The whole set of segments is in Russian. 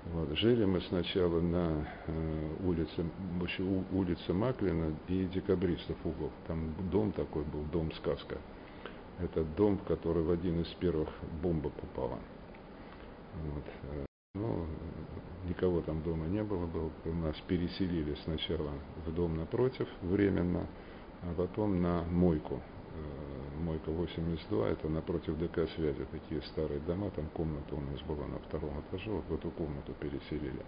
Вот. Жили мы сначала на улице Маклина и Декабристов угол. Там дом такой был, дом сказка. Это дом, в который в один из первых бомба попала. Вот. Ну, никого там дома не было. Нас переселили сначала в дом напротив временно, а потом на мойку. Мойка 82, это напротив ДК связи, такие старые дома, там комната у нас была на втором этаже, вот в эту комнату переселили.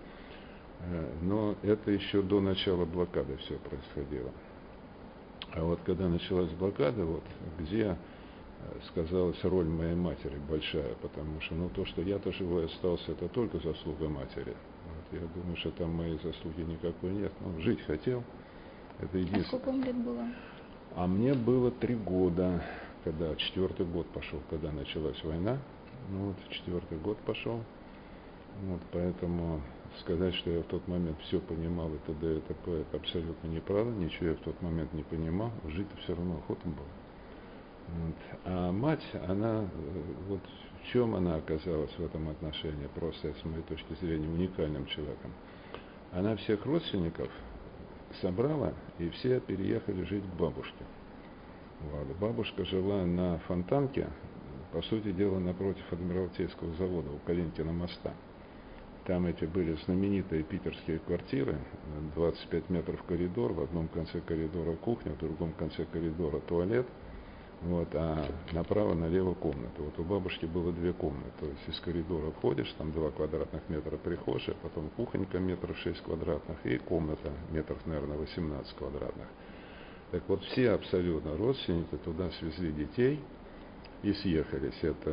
Но это еще до начала блокады все происходило. А вот когда началась блокада, вот где сказалась роль моей матери большая, потому что то, что я-то живой остался, это только заслуга матери. Вот, я думаю, что там моей заслуги никакой нет. Ну, жить хотел. Это единственное. А сколько вам лет было? А мне было 3 года, когда 4-й год пошел, когда началась война. Ну вот 4-й год пошел. Вот, поэтому сказать, что я в тот момент все понимал и т.д. и т.п., это абсолютно неправда. Ничего я в тот момент не понимал. Жить-то все равно охота было. Вот. А мать, она, вот в чем она оказалась в этом отношении, просто с моей точки зрения уникальным человеком. Она всех родственников собрала, и все переехали жить к бабушке. Вот. Бабушка жила на Фонтанке, по сути дела, напротив Адмиралтейского завода, у Калинкина моста. Там эти были знаменитые питерские квартиры, 25 метров коридор, в одном конце коридора кухня, в другом конце коридора туалет, вот, а направо-налево комната. Вот у бабушки было 2 комнаты, то есть из коридора входишь, там 2 квадратных метра прихожая, потом кухонька метров 6 квадратных и комната метров, наверное, 18 квадратных. Так вот, все абсолютно родственники туда свезли детей и съехались. Это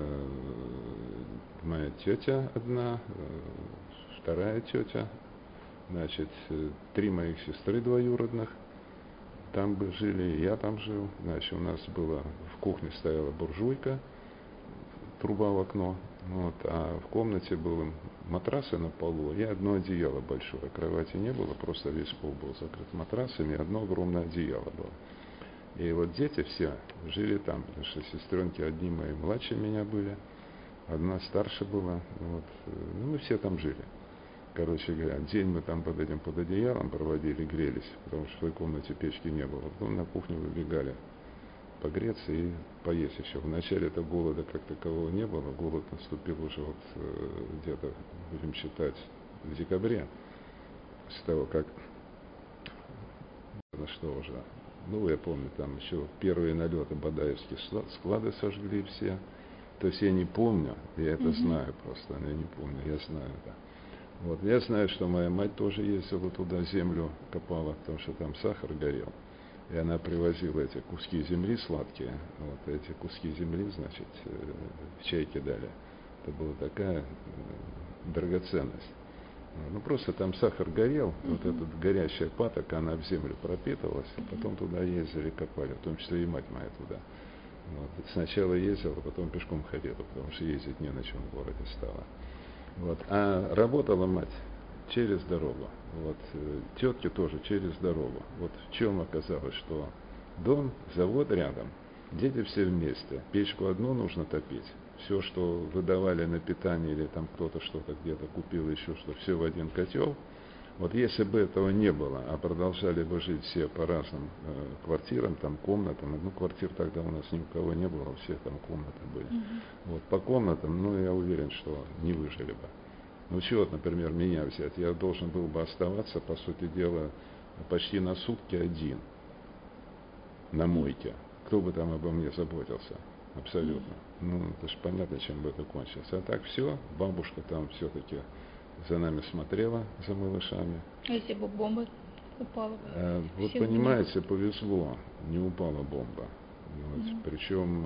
моя тетя одна, вторая тетя, значит, 3 моих сестры двоюродных там бы жили, и я там жил. Значит, у нас было, в кухне стояла буржуйка, труба в окно, вот, а в комнате было матрасы на полу и одно одеяло большое. Кровати не было, просто весь пол был закрыт матрасами, и одно огромное одеяло было. И вот дети все жили там, потому что сестренки одни мои младше меня были, одна старше была, вот, ну, мы все там жили. Короче говоря, день мы там под одеялом проводили, грелись, потому что в той комнате печки не было. Потом на кухню выбегали погреться и поесть еще. Вначале это голода как такового не было, голод наступил уже вот где-то, будем считать, в декабре, с того как, на что уже, ну я помню, там еще первые налеты Бадаевские склады сожгли все. То есть я не помню, я это знаю просто, я не помню, я знаю это. Вот. Я знаю, что моя мать тоже ездила туда, землю копала, потому что там сахар горел. И она привозила эти куски земли сладкие. Вот эти куски земли, значит, в чай кидали. Это была такая драгоценность. Ну просто там сахар горел, вот эта горящая патока, она в землю пропитывалась, а потом туда ездили, копали, в том числе и мать моя туда. Вот. Сначала ездила, потом пешком ходила, потому что ездить не на чем в городе стало. Вот. А работала мать через дорогу. Вот. Тетки тоже через дорогу. Вот в чем оказалось, что дом, завод рядом, дети все вместе. Печку одну нужно топить. Все, что выдавали на питание или там кто-то что-то где-то купил, еще что, все в один котел. Вот если бы этого не было, а продолжали бы жить все по разным квартирам, там комнатам, ну квартир тогда у нас ни у кого не было, все там комнаты были. Вот по комнатам, ну я уверен, что не выжили бы. Ну чего, вот, например, меня взять, я должен был бы оставаться, по сути дела, почти на сутки один на мойке. Кто бы там обо мне заботился? Абсолютно. Ну, это же понятно, чем бы это кончилось. А так все, бабушка там все-таки за нами смотрела, за малышами. А если бы бомба упала? Вот понимаете, повезло, не упала бомба. Вот. Причем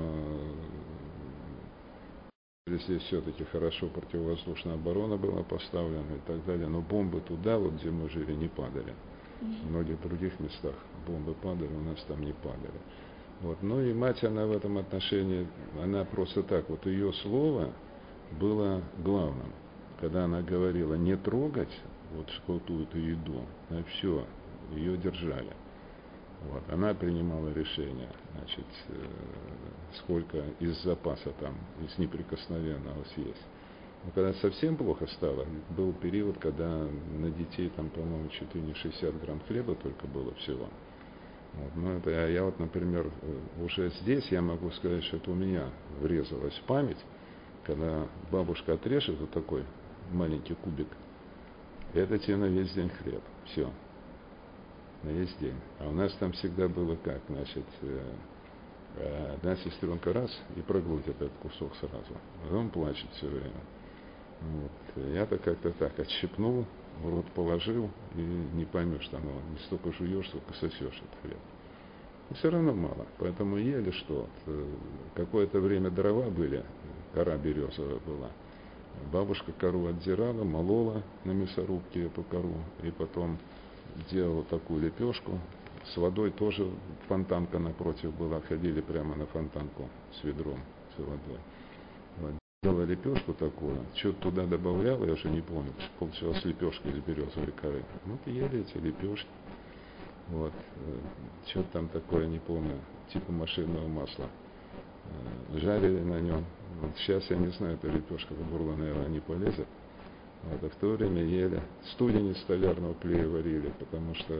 здесь все-таки хорошо противовоздушная оборона была поставлена и так далее. Но бомбы туда, вот где мы жили, не падали. В многих других местах бомбы падали, у нас там не падали. Вот. Ну и мать, она в этом отношении, она просто так, вот ее слово было главным. Когда она говорила не трогать вот какую-то еду, а все, ее держали. Вот. Она принимала решение, значит, сколько из запаса там, из неприкосновенного съесть. Но когда совсем плохо стало, был период, когда на детей там, по-моему, чуть ли не 60 грамм хлеба только было всего. Вот. Ну, это, я вот, например, уже здесь я могу сказать, что это у меня врезалась в память, когда бабушка отрежет вот такой маленький кубик, это тебе на весь день хлеб. Все. На весь день. А у нас там всегда было как, значит, одна сестренка раз и проглотит этот кусок сразу. Потом плачет все время. Вот. Я-то как-то так отщипнул, в рот положил, и не поймешь, там его не столько жуешь, сколько сосешь этот хлеб. И все равно мало. Поэтому ели что? Какое-то время дрова были, кора березовая была. Бабушка кору отдирала, молола на мясорубке эту кору, и потом делала такую лепешку. С водой тоже фонтанка напротив была, ходили прямо на фонтанку с ведром, с водой. Вот. Делала лепешку такую, что-то туда добавляла, я уже не помню, получилась лепешка из березовой коры. Вот и ели эти лепешки. Вот. Что-то там такое, не помню, типа машинного масла. Жарили на нем. Вот сейчас я не знаю, эта лепешка в горло, наверное, не полезет. Вот, а в то время ели. Студень из столярного клея варили, потому что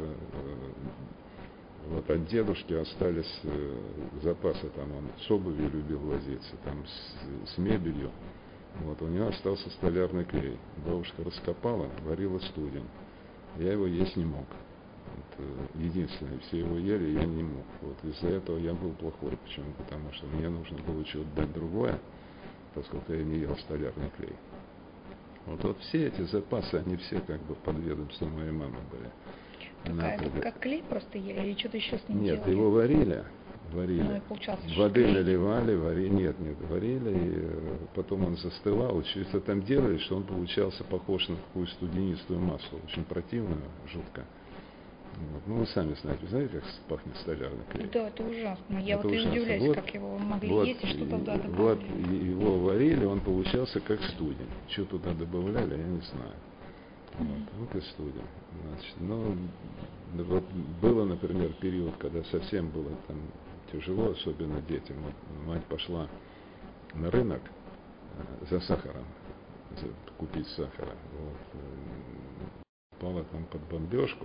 вот от дедушки остались запасы, там он с обувью любил возиться, там с мебелью. Вот, у него остался столярный клей. Бабушка раскопала, варила студень. Я его есть не мог. Вот, единственное, все его ели, я не мог. Вот из-за этого я был плохой. Почему? Потому что мне нужно было что-то дать другое, поскольку я не ел столярный клей. Вот все эти запасы, они все как бы под ведомством моей мамы были. Как клей просто ели или что-то еще с ним Нет, делали? его варили. Ну, и получался Воды клей. наливали, варили, варили, и потом он застывал. Что-то там делали, что он получался похож на такую студенистую массу, очень противную, жутко. Вот. Ну, вы сами знаете, как пахнет столярный клей? Да, это ужасно. Я Это вот и ужасно. удивляюсь, Вот, как его могли вот, есть и что туда добавили. Вот его варили, он получался как студень. Что туда добавляли, я не знаю. Вот и студень. Значит, ну, вот было, например, период, когда совсем было там тяжело, особенно детям. Вот мать пошла на рынок за сахаром, купить сахара. Вот, попала там под бомбежку.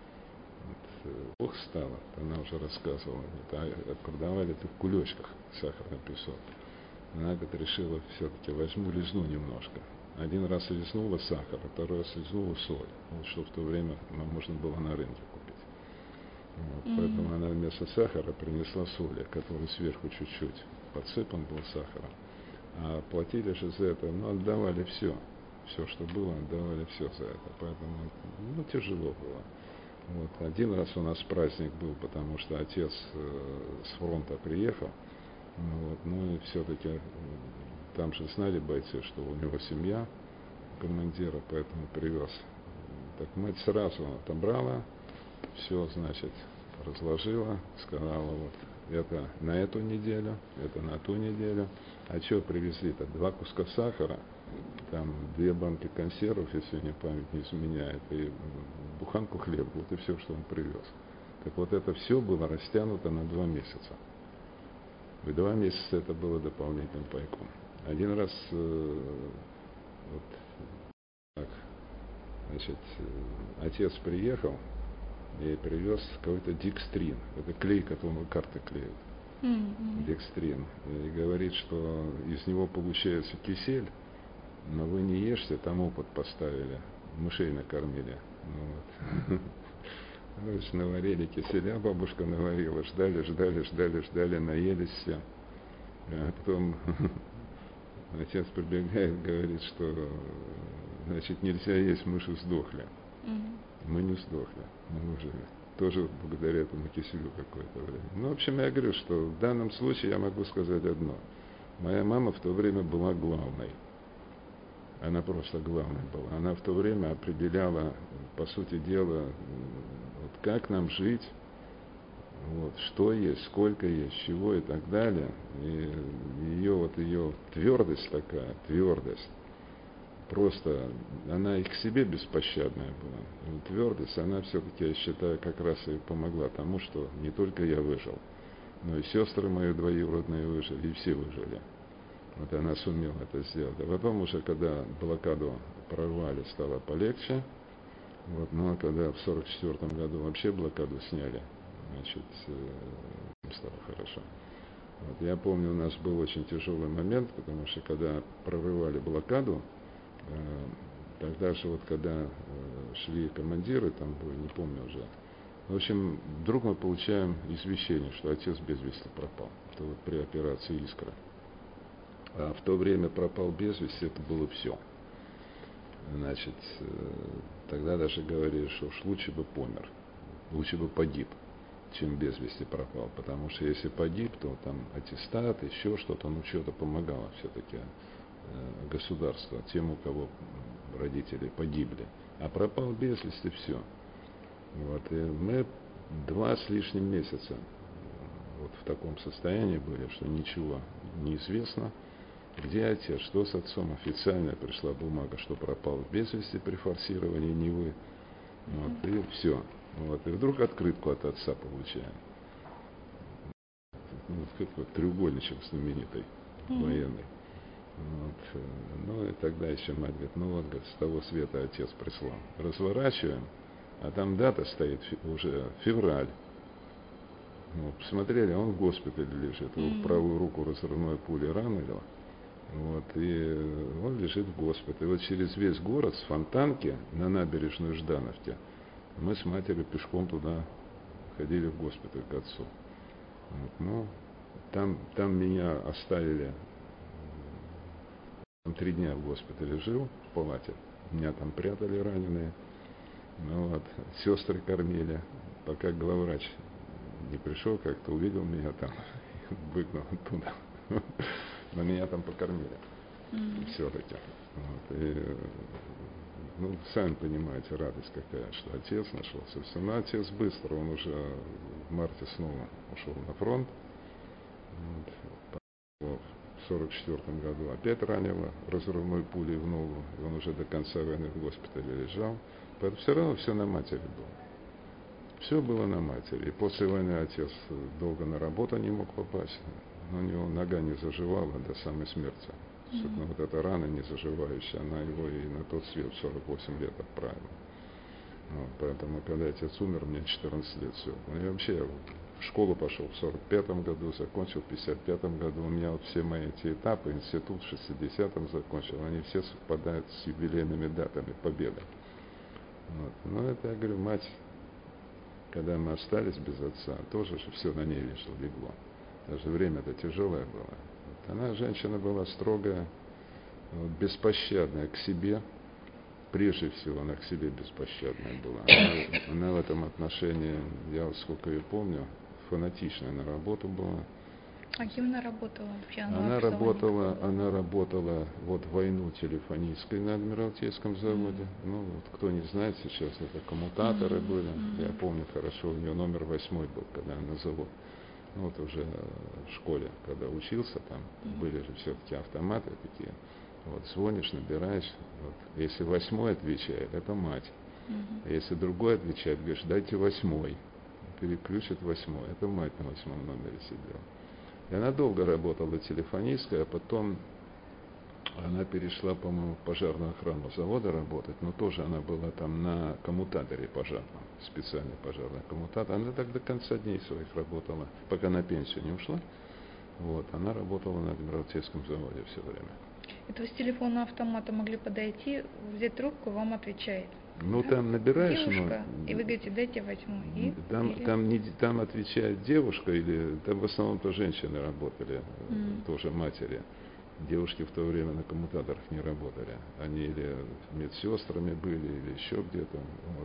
Плохо стало, она уже рассказывала, продавали это в кулечках сахарный песок. Она говорит, решила, все-таки возьму, лизну немножко. Один раз лизнула сахар, второй раз лизнула соль, вот, что в то время можно было на рынке купить. Вот, поэтому она вместо сахара принесла соли, который сверху чуть-чуть подсыпан был сахаром. А платили же за это, отдавали все, что было, отдавали все за это. Поэтому, тяжело было. Вот. Один раз у нас праздник был, потому что отец с фронта приехал, и все-таки там же знали бойцы, что у него семья командира, поэтому привез. Так мать сразу отобрала, все, значит, разложила, сказала, вот, это на эту неделю, это на ту неделю. А что привезли-то? 2 куска сахара, там 2 банки консервов, если мне память не изменяет, и буханку хлеба, вот и все, что он привез. Так вот это все было растянуто на 2 месяца. И 2 месяца это было дополнительным пайком. Один раз вот так, значит, отец приехал и привез какой-то декстрин. Это клей, которому карты клеят. Декстрин. И говорит, что из него получается кисель, но вы не ешьте, там опыт поставили, мышей накормили. Наварили киселя, бабушка наварила, ждали, наелись все. А потом отец прибегает, говорит, что значит нельзя есть, мыши сдохли. Мы не сдохли, мы выжили. Тоже благодаря этому киселю какое-то время. В общем, я говорю, что в данном случае я могу сказать одно. Моя мама в то время была главной. Она просто главной была. Она в то время определяла, по сути дела, вот как нам жить, вот, что есть, сколько есть, чего и так далее. И ее твердость такая, просто она и к себе беспощадная была. И твердость, она все-таки, я считаю, как раз и помогла тому, что не только я выжил, но и сестры мои двоюродные выжили, и все выжили. Вот она сумела это сделать. А потом уже, когда блокаду прорвали, стало полегче. Вот, ну а когда в 1944 году вообще блокаду сняли, значит, стало хорошо. Вот, я помню, у нас был очень тяжелый момент, потому что когда прорывали блокаду, тогда же вот когда шли командиры, там были, не помню уже, в общем, вдруг мы получаем извещение, что отец без вести пропал. Это вот при операции «Искра». А в то время пропал без вести, это было все. Значит, тогда даже говорили, что уж лучше бы помер, лучше бы погиб, чем без вести пропал. Потому что если погиб, то там аттестат, еще что-то, ну что-то помогало все-таки государство тем, у кого родители погибли. А пропал без вести, все. Вот, и мы 2 с лишним месяца вот в таком состоянии были, что ничего не известно. Где отец, что с отцом? Официально пришла бумага, что пропал без вести при форсировании Невы. Вот, и все. Вот, и вдруг открытку от отца получаем. Ну, какой треугольничек знаменитый, военный. Вот, ну и тогда еще мать говорит, ну вот, говорит, с того света отец прислал. Разворачиваем, а там дата стоит уже февраль. Вот, посмотрели, он в госпитале лежит, его в правую руку разрывной пулей ранило. Вот, и он лежит в госпитале. И вот через весь город с Фонтанки на набережную Ждановки мы с матерью пешком туда ходили в госпиталь к отцу. Вот, ну, там меня оставили, там 3 дня в госпитале жил, в палате. Меня там прятали раненые. Ну вот, сестры кормили, пока главврач не пришел, как-то увидел меня там, выгнал оттуда. Но меня там покормили. Все-таки. Вот, и, ну, сами понимаете, радость какая, что отец нашелся. Все. Но отец быстро, он уже в марте снова ушел на фронт. Вот, в 1944 году опять ранило разрывной пулей в ногу. И он уже до конца войны в госпитале лежал. Поэтому все равно все на матери было. Все было на матери. И после войны отец долго на работу не мог попасть. Но у него нога не заживала до самой смерти. Ну, вот эта рана не заживающая, она его и на тот свет в 48 лет отправила. Вот, поэтому, когда отец умер, мне 14 лет все. Ну, я вообще в школу пошел в 45 году, закончил в 55 году. У меня вот все мои эти этапы, институт в 60-м закончил, они все совпадают с юбилейными датами победы. Вот. Но это, я говорю, мать, когда мы остались без отца, тоже же все на ней легло. Даже время-то тяжелое было. Вот она, женщина была строгая, вот, беспощадная к себе. Прежде всего, она к себе беспощадная была. Она в этом отношении, я вот сколько ее помню, фанатичная на работу была. А кем она работала вообще? Она работала вот в войну телефонисткой на Адмиралтейском заводе. Ну, вот, кто не знает сейчас, это коммутаторы были. Я помню хорошо, у нее номер 8 был, когда она на завод. Ну, вот уже в школе, когда учился, там были же все-таки автоматы такие. Вот звонишь, набираешь. Вот, если 8 отвечает, это мать. А если другой отвечает, говоришь, дайте 8. Переключит 8. Это мать на 8 номере сидела. И она долго работала телефонисткой, а потом она перешла, по-моему, в пожарную охрану завода работать, но тоже она была там на коммутаторе пожарном, специальный пожарный коммутатор. Она так до конца дней своих работала, пока на пенсию не ушла. Вот, она работала на Адмиралтейском заводе все время. Это вы с телефона автомата могли подойти, взять трубку, вам отвечает. Ну, да? там набираешь, девушка, и вы говорите, дайте 8. Там отвечает девушка, или там в основном-то женщины работали, тоже матери. Девушки в то время на коммутаторах не работали. Они или медсестрами были, или еще где-то. Вот.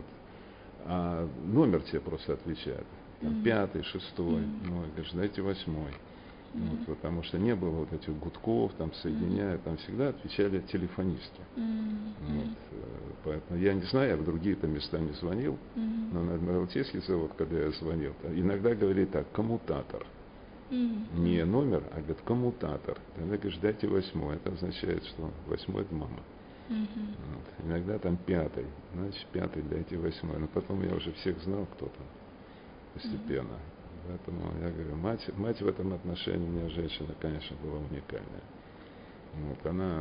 А номер тебе просто отвечает. Там 5, 6, ну, говоришь, дайте 8. Вот, потому что не было вот этих гудков, там соединяют, там всегда отвечали телефонистки. Вот, поэтому я не знаю, я в другие-то места не звонил, но на Адмиралтейский завод, когда я звонил, иногда говорили так, коммутатор. Не номер, а говорит, коммутатор. Тогда говоришь, дайте 8. Это означает, что 8 это мама. Вот. Иногда там 5, значит 5 дайте 8. Но потом я уже всех знал, кто там постепенно. Поэтому я говорю, мать в этом отношении у меня женщина, конечно, была уникальная. Вот она,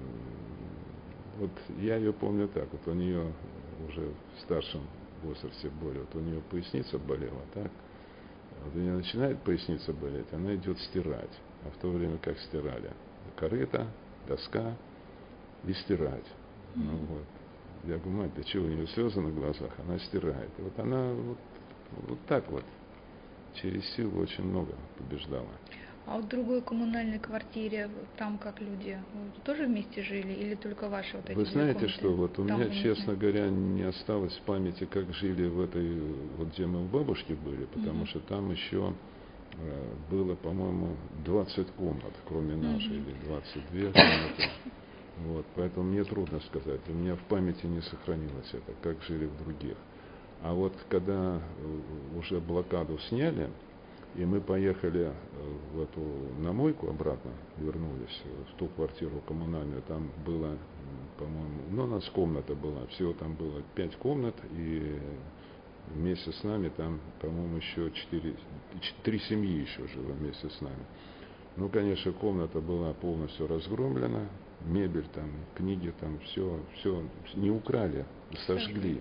вот я ее помню так, вот у нее уже в старшем возрасте более, вот у нее поясница болела, так? Вот у нее начинает поясница болеть, она идет стирать. А в то время как стирали? Корыто, доска и стирать. Ну, вот. Я говорю, мать, да чего, у нее слезы на глазах, она стирает. И вот она вот так вот, через силу очень много побеждала. А в другой коммунальной квартире, там как люди, тоже вместе жили или только ваши вот эти Вы две знаете, комнаты? что вот у Там меня, вы не честно знаете. говоря, не осталось в памяти, как жили в этой, вот где мы у бабушки были, потому что там еще было, по-моему, 20 комнат, кроме нашей, или 22 комнаты. Вот, поэтому мне трудно сказать. У меня в памяти не сохранилось это, как жили в других. А вот когда уже блокаду сняли, и мы поехали в эту, на мойку обратно, вернулись в ту квартиру коммунальную, там было, по-моему, ну, у нас комната была, всего там было 5 комнат, и вместе с нами там, по-моему, еще 3 семьи еще жило вместе с нами. Ну, конечно, комната была полностью разгромлена, мебель там, книги там, все не украли, сожгли.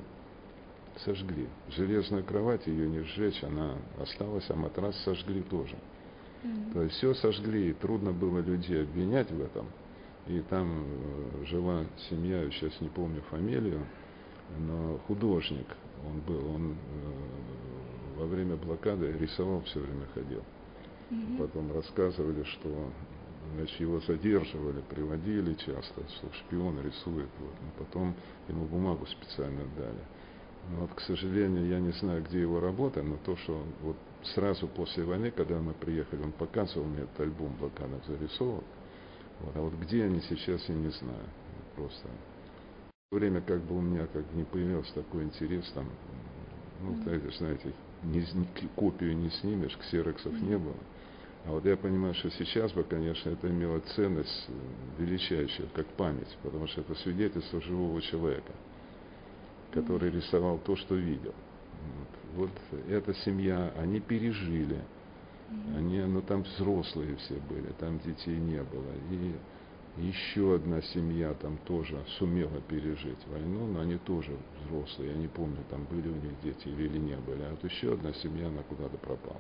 Железную кровать ее не сжечь, она осталась, а матрас сожгли тоже. То есть все сожгли, и трудно было людей обвинять в этом. И там жила семья, я сейчас не помню фамилию, но художник он был, он во время блокады рисовал, все время ходил. Потом рассказывали, что значит, его задерживали, приводили часто, что шпион рисует. Вот. Но потом ему бумагу специально дали. Но вот, к сожалению, я не знаю, где его работа, но то, что вот сразу после войны, когда мы приехали, он показывал мне этот альбом блокадных зарисовок. Вот. А вот где они сейчас, я не знаю. Просто в то время как бы у меня как бы не появился такой интерес, там, ну, знаете, копию не снимешь, ксероксов не было. А вот я понимаю, что сейчас бы, конечно, это имело ценность величайшую, как память, потому что это свидетельство живого человека, который рисовал то, что видел. Вот эта семья, они пережили, они, ну там взрослые все были, там детей не было. И еще одна семья там тоже сумела пережить войну, но они тоже взрослые, я не помню, там были у них дети или не были. А вот еще одна семья, она куда-то пропала.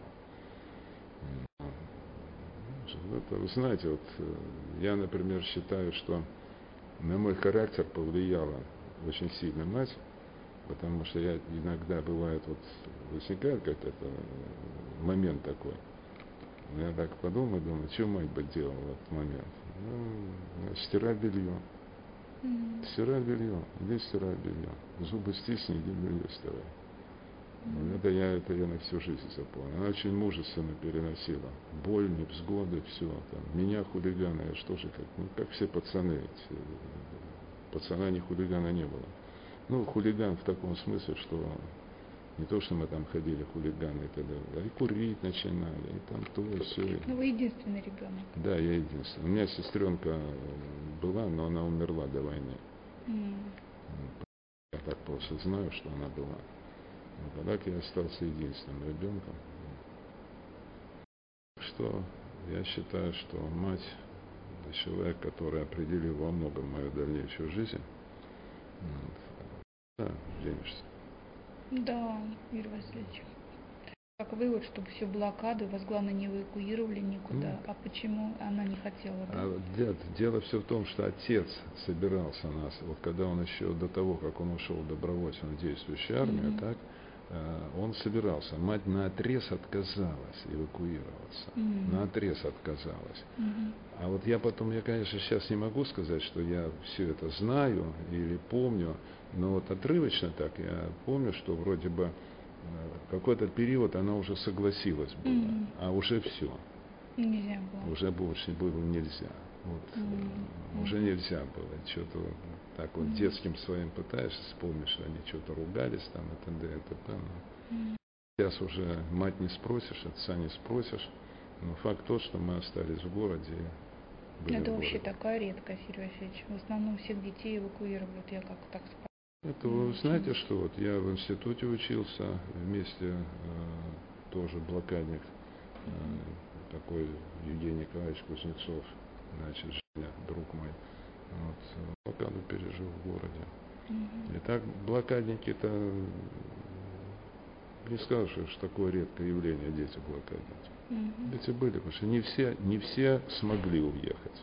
Это, вы знаете, вот я, например, считаю, что на мой характер повлияла очень сильно мать, потому что я иногда бывает, вот возникает как-то момент такой. Я так подумаю, что мать бы делала в этот момент? Ну, стирать белье. Стирать белье, иди стирать белье. Зубы стисни, иди белье стирай. Это я на всю жизнь запомнил. Она очень мужественно переносила. Боль, невзгоды, все. Там. Меня хулигана, я что же, как все пацаны. Пацана ни хулигана не было. Ну, хулиган в таком смысле, что не то, что мы там ходили хулиганы и так далее, и курить начинали, и там то, и все. Ну, вы единственный ребенок. Да, я единственный. У меня сестренка была, но она умерла до войны. Я так просто знаю, что она была. А так я остался единственным ребенком. Что я считаю, что мать — это человек, который определил во многом мою дальнейшую жизнь. Да, денешься. Да, Юрий Васильевич. Как вы, вот, чтобы все блокады, вас, главное, не эвакуировали никуда. А почему она не хотела? Да? Дело все в том, что отец собирался нас, вот когда он еще до того, как он ушел добровольцем в действующую армию, так, он собирался. Мать наотрез отказалась эвакуироваться. Наотрез отказалась. А вот я, конечно, сейчас не могу сказать, что я все это знаю или помню, но вот отрывочно так я помню, что вроде бы какой-то период она уже согласилась была, а уже все. Нельзя было. Уже больше было нельзя. Вот, уже нельзя было. Что-то так вот детским своим пытаешься вспомнить, что они что-то ругались там, и т.д. и т.п. Сейчас уже мать не спросишь, отца не спросишь. Но факт тот, что мы остались в городе. Это вообще такая редкость, Юрий Васильевич. В основном всех детей эвакуируют. Я как так спрашиваю. Это вы знаете, что вот я в институте учился вместе, тоже блокадник, такой Евгений Николаевич Кузнецов, значит, друг мой. Вот, блокаду пережил в городе. И так блокадники-то, не скажешь, что такое редкое явление, дети блокадники. Дети были, потому что не все смогли уехать.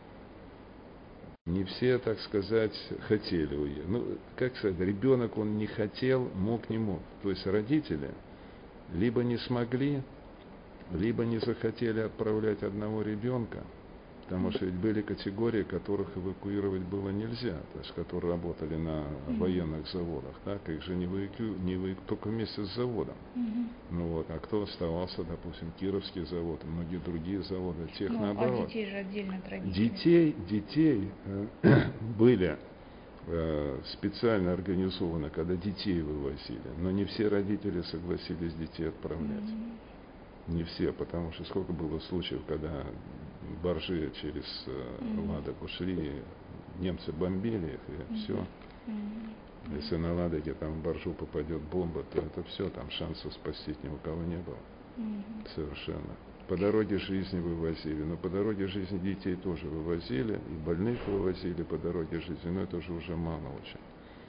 Не все, так сказать, хотели уехать. Ну, как сказать, ребенок, он не хотел, не мог. То есть родители либо не смогли, либо не захотели отправлять одного ребенка, потому что ведь были категории, которых эвакуировать было нельзя, то есть которые работали на военных заводах, так, их же только вместе с заводом. Ну вот, а кто оставался, допустим, Кировский завод, многие другие заводы, тех наоборот. А детей же отдельно от родителей. Детей были специально организованы, когда детей вывозили, но не все родители согласились детей отправлять. Не все, потому что сколько было случаев, когда баржи через Ладогу шли, немцы бомбили их, и все. Если на Ладоге там в баржу попадет бомба, то это все, там шансов спасти ни у кого не было. Совершенно. По дороге жизни вывозили, но по дороге жизни детей тоже вывозили, и больных вывозили по дороге жизни, но это уже мало очень.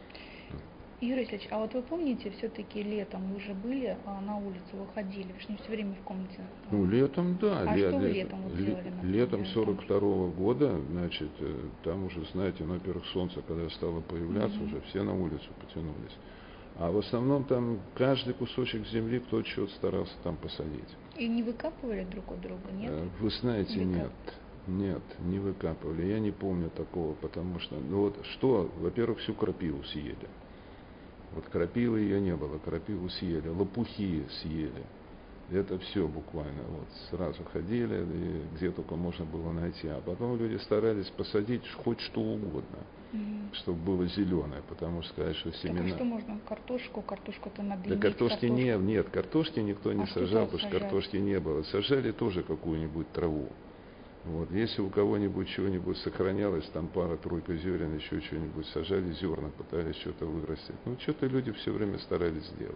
Юрий Васильевич, а вот вы помните, все-таки летом вы уже были на улицу, выходили, вы же не все время в комнате? Ну, летом, да. Что вы летом делали? Летом 42-го года, значит, там уже, знаете, ну, во-первых, солнце, когда стало появляться, уже все на улицу потянулись. А в основном там каждый кусочек земли кто-то что-то старался там посадить. И не выкапывали друг у друга, нет? Вы знаете, нет, не выкапывали. Я не помню такого, потому что, ну вот что, во-первых, всю крапиву съели. Вот крапивы ее не было, крапиву съели, лопухи съели. Это все буквально, вот сразу ходили, и где только можно было найти. А потом люди старались посадить хоть что угодно, чтобы было зеленое, потому что сказать, что семена... Так а что можно? Картошку-то надо иметь. Да картошки нет, картошки никто не сажал, потому что картошки не было. Сажали тоже какую-нибудь траву. Вот, если у кого-нибудь чего-нибудь сохранялось, там пара-тройка зерен, еще что-нибудь, сажали зерна, пытались что-то вырастить. Ну, что-то люди все время старались сделать.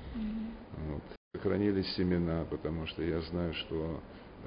Вот. Сохранились семена, потому что я знаю, что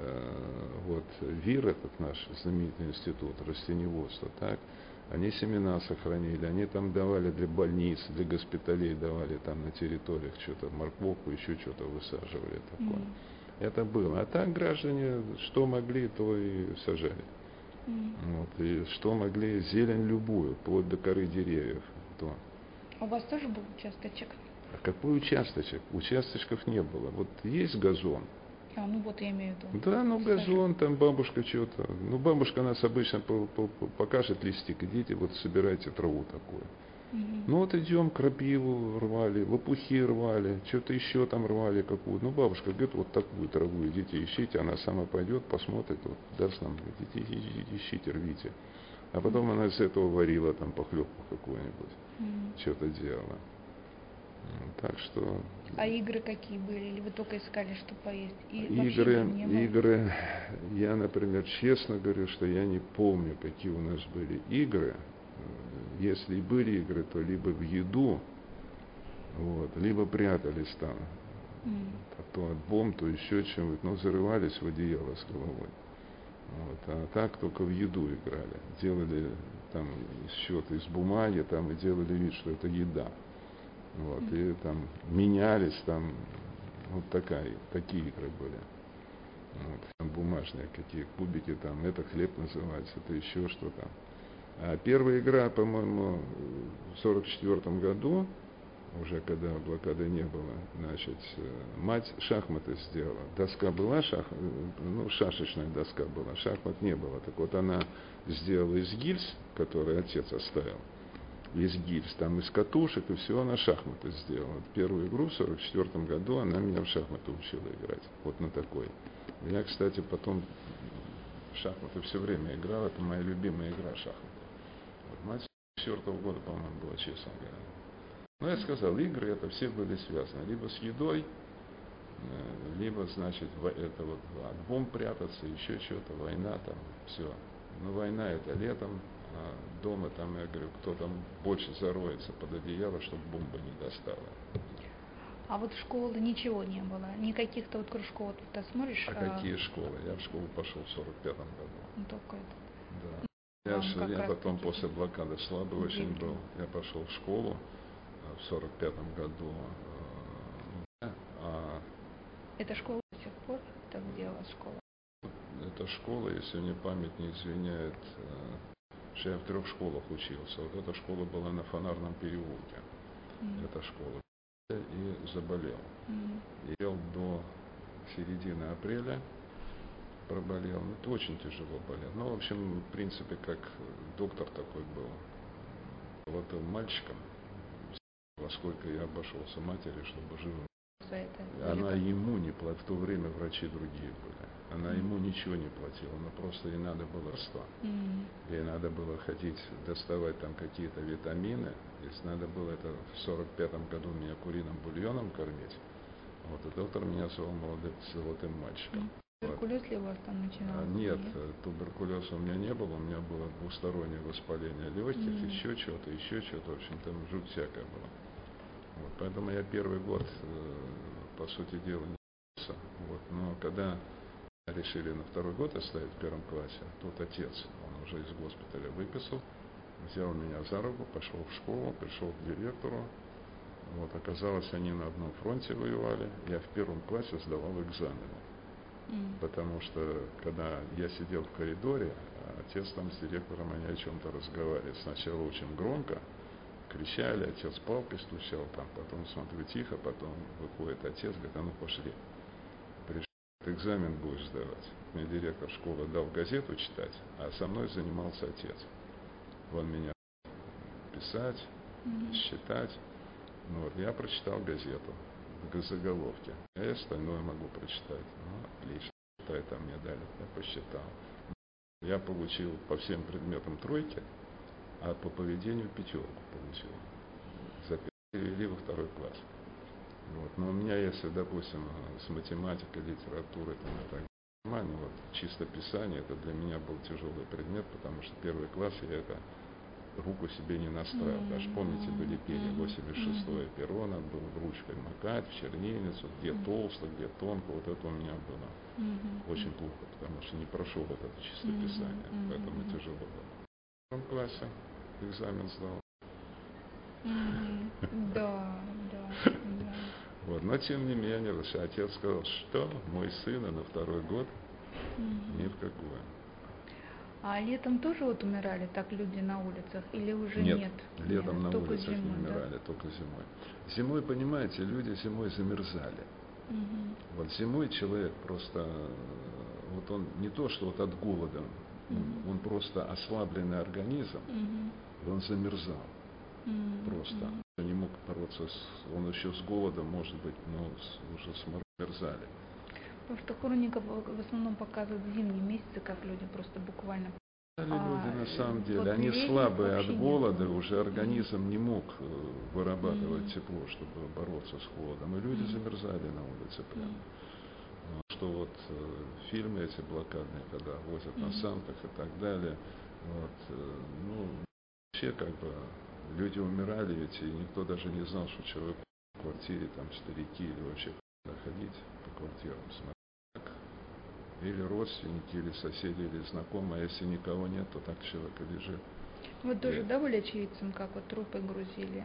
вот ВИР, этот наш знаменитый институт растениеводства, так, они семена сохранили, они там давали для больниц, для госпиталей давали там на территориях что-то, морковку, еще что-то высаживали такое. Это было. А так граждане что могли, то и сажали. Вот. И что могли, зелень любую, вплоть до коры деревьев. То. А у вас тоже был участочек? А какой участочек? Участочков не было. Вот есть газон. Ну вот я имею в виду. Да, ну газон, там бабушка что-то. Ну бабушка нас обычно покажет листик, идите, вот собирайте траву такую. Ну вот идем, крапиву рвали, лопухи рвали, что-то еще там рвали какую. Ну бабушка говорит, вот такую траву идите ищите, она сама пойдет, посмотрит, вот, даст нам, идите, ищите, рвите. А потом она из этого варила там похлебку какую-нибудь, что-то делала. Так что... А игры какие были? Или вы только искали, что поесть? Игры, я, например, честно говорю, что я не помню, какие у нас были игры. Если и были игры, то либо в еду, вот, либо прятались там. То от бомб, то еще чем-нибудь. Но зарывались в одеяло с головой. Вот, а так только в еду играли. Делали там счет из бумаги там, и делали вид, что это еда. Вот, и там менялись, там вот такие игры были. Вот, там бумажные какие кубики, там это хлеб называется, это еще что-то. А первая игра, по-моему, в 1944 году, уже когда блокады не было, значит, мать шахматы сделала. Доска была, шашечная доска была, шахмат не было. Так вот она сделала из гильз, которые отец оставил, из гильз, там из катушек, и все, она шахматы сделала. Вот первую игру в 1944 году она меня в шахматы учила играть, вот на такой. Я, кстати, потом в шахматы все время играл, это моя любимая игра шахматы. Вот, мать с 1944 года, по-моему, была, честно говоря. Но я сказал, игры это все были связаны либо с едой, либо, значит, это вот от бомб прятаться, еще что-то, война там, все. Но война это летом, а дома там, я говорю, кто там больше зароется под одеяло, чтобы бомба не достала. А вот школы ничего не было? Никаких-то вот кружков, вот ты смотришь? А какие школы? Я в школу пошел в 1945 году. Ну, только это. Да. Я потом после блокады слабый очень был. Я пошел в школу в 45-м году. Это школа до сих пор? Это где у вас школа? Это школа, если мне память не изменяет, что я в 3 школах учился. Вот эта школа была на Фонарном переулке. Эта школа. И заболел. Ел до середины апреля. Проболел. Это очень тяжело болел. Ну, в общем, в принципе, как доктор такой был. Золотым мальчиком. Во сколько я обошелся матери, чтобы жил. Она ему не платила. В то время врачи другие были. Она ему ничего не платила. Но просто ей надо было расто. Ей надо было ходить, доставать там какие-то витамины. Если надо было это в 45-м году меня куриным бульоном кормить. Вот, и доктор меня звал молодым золотым мальчиком. Туберкулез ли у вас там начинался? Нет, туберкулеза у меня не было. У меня было двустороннее воспаление легких, еще что-то. В общем, там жуть всякая была. Вот, поэтому я первый год, по сути дела, не учился. Вот, но когда решили на 2-й год оставить в 1 классе, тут отец, он уже из госпиталя выписал, взял меня за руку, пошел в школу, пришел к директору. Вот, оказалось, они на одном фронте воевали. Я в 1 классе сдавал экзамены. Потому что, когда я сидел в коридоре, отец там с директором, они о чем-то разговаривали. Сначала очень громко кричали, отец палкой стучал там, потом смотрю тихо, потом выходит отец, говорит, а ну пошли. Пришел, экзамен будешь сдавать. Мне директор школы дал газету читать, а со мной занимался отец. Он меня писать, считать. Ну, вот, я прочитал газету в заголовке. Я остальное могу прочитать. Ну, отлично. Что это мне дали? Я посчитал. Я получил по всем предметам 3, а по поведению 5 получил. Перевели во 2 класс. Вот. Но у меня, если, допустим, с математикой, литературой, там, и так нормально, вот, чисто писание, это для меня был тяжелый предмет, потому что 1 класс я это руку себе не настраивал. Даже помните, были перья, 86-е перо, надо было ручкой макать в чернильницу, где толсто, где тонко, вот это у меня было очень плохо, потому что не прошел это чисто писание, поэтому тяжело было. В 1 классе экзамен сдал. Да. Вот, но тем не менее, отец сказал, что мой сын на 2-й год ни в какую. А летом тоже вот умирали так люди на улицах или уже нет? Летом на улицах не умирали, только зимой. Зимой, понимаете, люди зимой замерзали. Вот зимой человек просто, вот он не то, что вот от голода, он просто ослабленный организм, и он замерзал. Просто. Он не мог бороться, он еще с голодом, может быть, но уже смерзали. Потому что хроника в основном показывает зимние месяцы, как люди просто буквально. Люди на самом деле, они слабые от голода, уже организм не мог вырабатывать тепло, чтобы бороться с холодом. И люди замерзали на улице прямо. Что вот фильмы эти блокадные, когда возят на санках и так далее, вот, ну, вообще как бы люди умирали ведь, и никто даже не знал, что человек в квартире, там старики или вообще ходить по квартирам, смотреть. Или родственники, или соседи, или знакомые, а если никого нет, то так человек и лежит. Вы тоже, да, были очевидцем, как вот трупы грузили?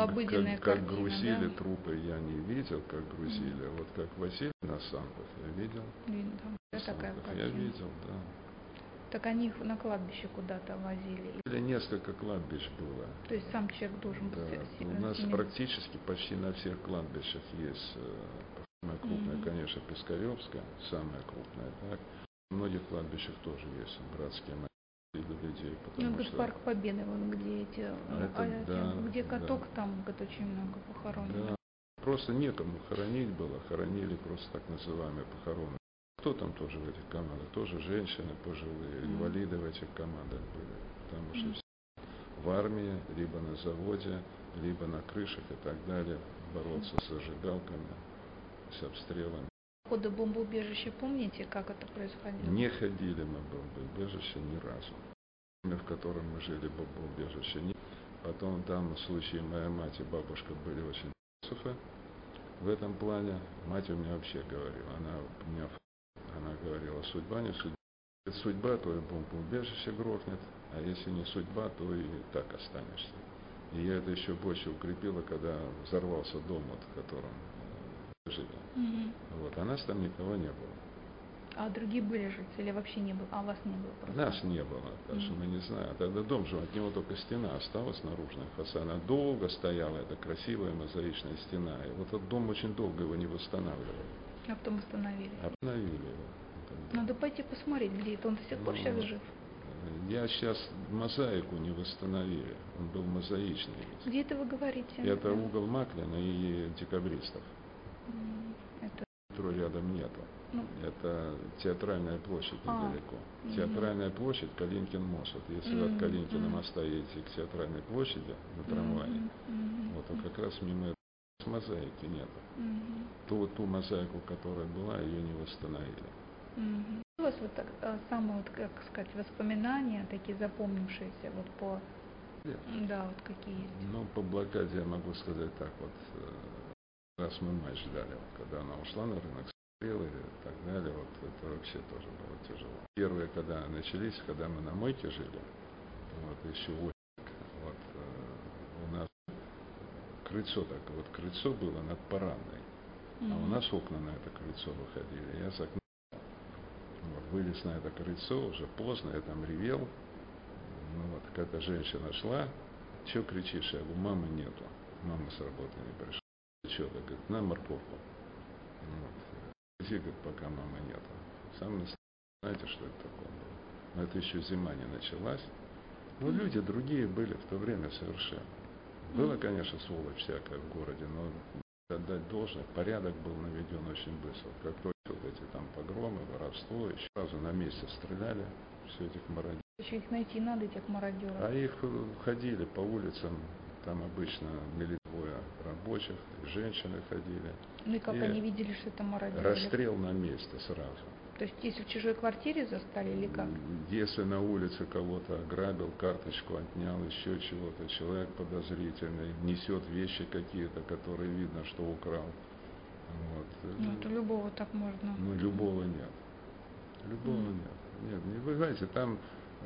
Как грузили трупы, я не видел, как грузили. Вот как возили на санках, я видел. Да, такая картина. Я видел, да. Так они их на кладбище куда-то возили? Или несколько кладбищ было. То есть сам человек должен быть... Да, у нас практически почти на всех кладбищах есть. Самая крупная, конечно, Пискаревская, самая крупная, так. На многих кладбищах тоже есть братские могилы людей, потому что... Парк Победы, вот где эти... где каток, там очень много похорон. Да, просто некому хоронить было, хоронили просто так называемые похороны. Кто там тоже в этих командах? Тоже женщины пожилые, инвалиды в этих командах были, потому что все в армии, либо на заводе, либо на крышах и так далее, бороться с зажигалками, с обстрелами. Ходы бомбоубежища, помните, как это происходило? Не ходили мы в бомбоубежище ни разу. В котором мы жили, бомбоубежище нет. Потом там в случае моей мать и бабушка были очень в этом плане. Мать у меня вообще говорила, она говорила, судьба не судьба. Если судьба, то и бомбоубежище грохнет, а если не судьба, то и так останешься. И я это еще больше укрепила, когда взорвался дом, вот, в котором жили. Вот, а нас там никого не было. А другие были жильцы или вообще не было? А вас не было просто? Нас не было, даже мы не знаем. Тогда дом же, от него только стена осталась, наружная фасад. Она долго стояла, эта красивая мозаичная стена. И вот этот дом очень долго его не восстанавливали. А потом восстановили? Обновили его. Надо пойти посмотреть, где это. Он до сих пор сейчас жив? Я сейчас мозаику не восстановили. Он был мозаичный. Где это вы говорите? Это угол Маклина и Декабристов. Это... Метро рядом нету. Это Театральная площадь недалеко. Театральная площадь, Калинкин мост. Вот если вы от Калинкина моста едете к Театральной площади на трамвае, вот, то как раз мимо этого мозаики нету. Ту мозаику, которая была, ее не восстановили. У вас вот самые, вот, как сказать, воспоминания, такие запомнившиеся, вот по... Да, вот какие есть? Ну, по блокаде я могу сказать так вот. Раз мы мать ждали, вот, когда она ушла на рынок, смотрела и так далее, вот это вообще тоже было тяжело. Первые, когда начались, когда мы на мойке жили, вот еще осень, вот у нас крыльцо так, вот крыльцо было над парадной, а у нас окна на это крыльцо выходили. Я с окна вот, вылез на это крыльцо, уже поздно, я там ревел. Ну вот, какая-то женщина шла, что кричишь? Я говорю, мамы нету, мама с работы не пришла. Что, так, говорит, на морковку. Вот. Говорит, пока мамы нету. Сам знаете, что это такое было? Но это еще зима не началась. Ну, люди другие были в то время совершенно. Было, конечно, сволочь всякая в городе, но отдать должное, порядок был наведен очень быстро. Как только вот эти там погромы, воровство, еще сразу на месте стреляли, все этих мародеров. Еще их найти надо, этих мародеров. А их ходили по улицам, там обычно двое рабочих, и женщины ходили. Ну и как они видели, что это мародеры? Расстрел на месте сразу. То есть если в чужой квартире застали или как? Если на улице кого-то ограбил, карточку отнял, еще чего-то, человек подозрительный, несет вещи какие-то, которые видно, что украл. Вот. Ну это любого так можно. Ну любого нет. Любого нет. Нет, вы знаете, там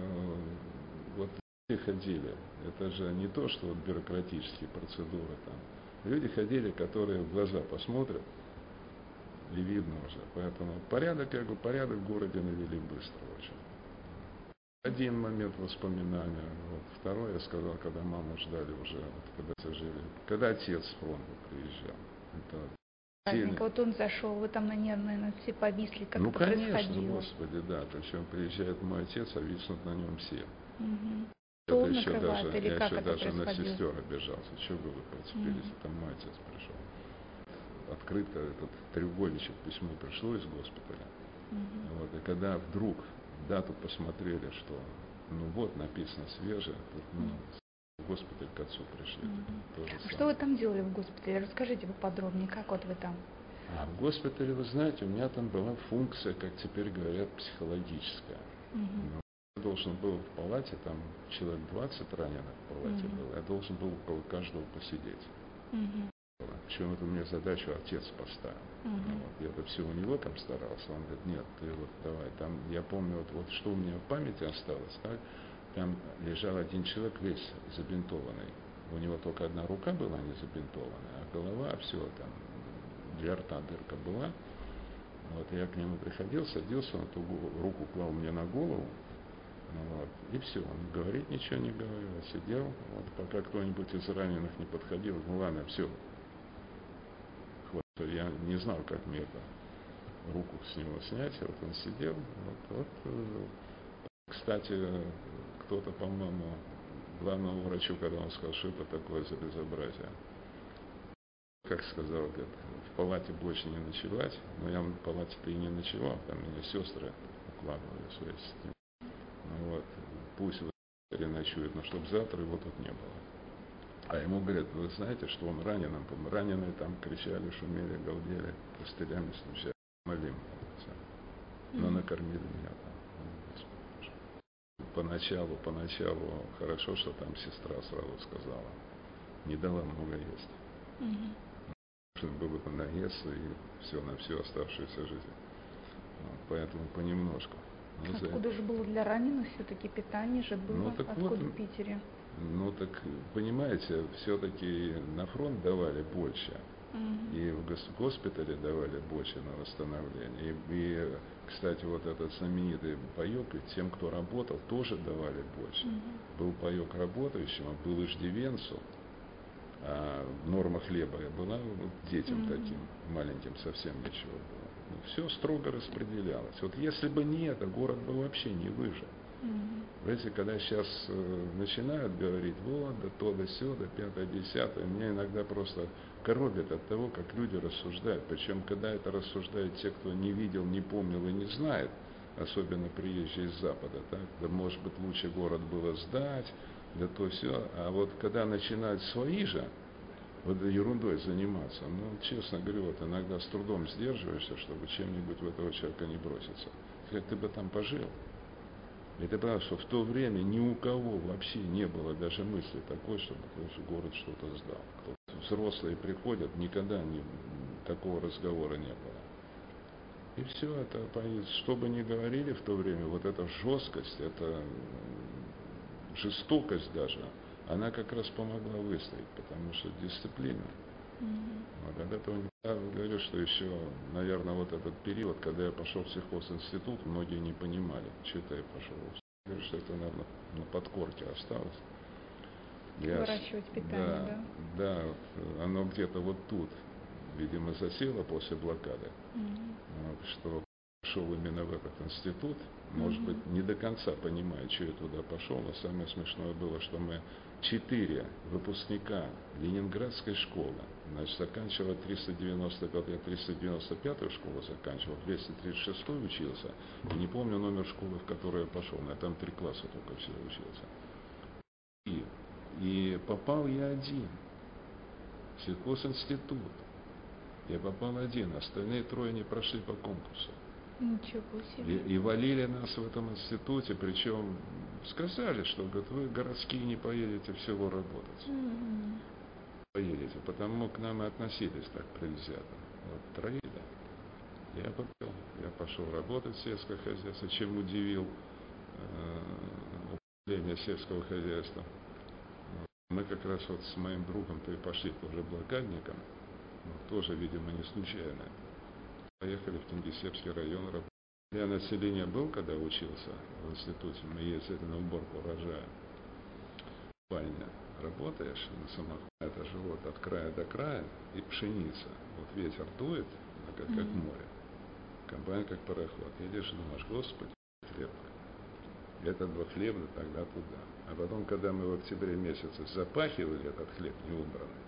вот люди ходили, это же не то, что вот бюрократические процедуры там. Люди ходили, которые в глаза посмотрят, и видно уже. Поэтому порядок, я говорю, порядок в городе навели быстро очень. Один момент воспоминания. Вот. Второй, я сказал, когда маму ждали уже, вот, когда все жили. Когда отец с фронта приезжал. Это праздник, вот он зашел, вы там, наверное, все повисли, как ну, это конечно, происходило. Господи, да. То есть он приезжает мой отец, а виснут на нем все. Стол Это еще накрывает, даже, или я как еще это даже на происходило? сестер обижался. Чего вы прицепились? Это мой отец пришел. Открыто этот треугольничек письмо пришло из госпиталя. Вот, и когда вдруг дату посмотрели, что ну вот написано свежее, ну, в госпиталь к отцу пришли. Что вы там делали в госпитале? Расскажите поподробнее, как вот вы там? А в госпитале, вы знаете, у меня там была функция, как теперь говорят, психологическая. Я должен был в палате, там человек 20 раненых в палате было, я должен был около каждого посидеть. Причем это мне задачу отец поставил. Вот, я это все у него там старался. Он говорит, нет, ты вот давай. Там, я помню, вот что у меня в памяти осталось, так, там лежал один человек весь забинтованный. У него только одна рука была не забинтованная, а голова, все там, для рта дырка была. Вот, я к нему приходил, садился, он эту руку клал мне на голову. Вот, и все, он говорить ничего не говорил, я сидел, вот, пока кто-нибудь из раненых не подходил, ну ладно, все. Я не знал, как мне это, руку с него снять, вот он сидел, вот, кстати, кто-то, по-моему, главному врачу, когда он сказал, что это такое за безобразие, как сказал, говорит, в палате больше не ночевать, но я в палате-то и не ночевал, там меня сестры укладывали свои системы, вот, пусть вы переночуют, но чтобы завтра его тут не было. А ему говорят, вы знаете, что он раненым, раненые там кричали, шумели, галдели, костылями стучали, молим. Но накормили меня там. Поначалу, хорошо, что там сестра сразу сказала, не дала много есть. Чтобы было бы наесться и все на всю оставшуюся жизнь. Вот, поэтому понемножку. Ну, Откуда же было для раненых все-таки питание же было? Ну, так Откуда вот, в Питере? ну так, понимаете, все-таки на фронт давали больше. Мгм. И в госпитале давали больше на восстановление. И, кстати, вот этот знаменитый паёк, и тем, кто работал, тоже давали больше. Мгм. Был паёк работающим, а был иждивенцу, а норма хлеба была вот детям таким, маленьким совсем ничего было. Ну, все строго распределялось. Вот если бы не это, город бы вообще не выжил. Мгм. Знаете, когда сейчас начинают говорить, вот, да то, да сё, да пятое, десятое, меня иногда просто коробит от того, как люди рассуждают. Причем, когда это рассуждают те, кто не видел, не помнил и не знает, особенно приезжие из Запада, так, да может быть лучше город было сдать, да то все. А вот когда начинают свои же вот ерундой заниматься, ну, честно говорю, вот иногда с трудом сдерживаешься, чтобы чем-нибудь в этого человека не броситься. Как ты бы там пожил? И ты понимаешь, что в то время ни у кого вообще не было даже мысли такой, чтобы город что-то сдал. Взрослые приходят, никогда такого разговора не было. И все это, что бы ни говорили в то время, вот эта жесткость, эта жестокость даже, она как раз помогла выстоять, потому что дисциплина. Вот от этого я говорю, что еще, наверное, вот этот период, когда я пошел в сельхозинститут, многие не понимали, что это я пошел. Я говорю, что это, наверное, на подкорке осталось. Выращивать питание, да? Да, оно где-то вот тут, видимо, засело после блокады. Вот, что пошел именно в этот институт, может быть, не до конца понимая, что я туда пошел, но самое смешное было, что мы 4 выпускника Ленинградской школы, значит, заканчивал 395, я 395-ю школу заканчивал, 236-й учился, и не помню номер школы, в которую я пошел, но я там 3 класса только всего учился. И попал я один в сельхозинститут. Я попал один, остальные 3 не прошли по конкурсу. Ничего себе. И валили нас в этом институте, причем сказали, что говорят, вы городские не поедете в село работать. Поедете, потому к нам и относились так предвзято. Вот, троили. Я пошел работать в сельское хозяйство, чем удивил управление сельского хозяйства. Мы как раз вот с моим другом-то и пошли тоже блокадником, тоже, видимо, не случайно. Поехали в Кингисеппский район работать. Я на селе был, когда учился в институте, мы ездили на уборку урожая. Пальня. Работаешь на самохвате, это же вот от края до края, и пшеница. Вот ветер дует, как море. Комбайн как пароход. Едешь и думаешь, господи, хлеб. Это два хлеба тогда туда. А потом, когда мы в октябре месяце запахивали этот хлеб неубранный,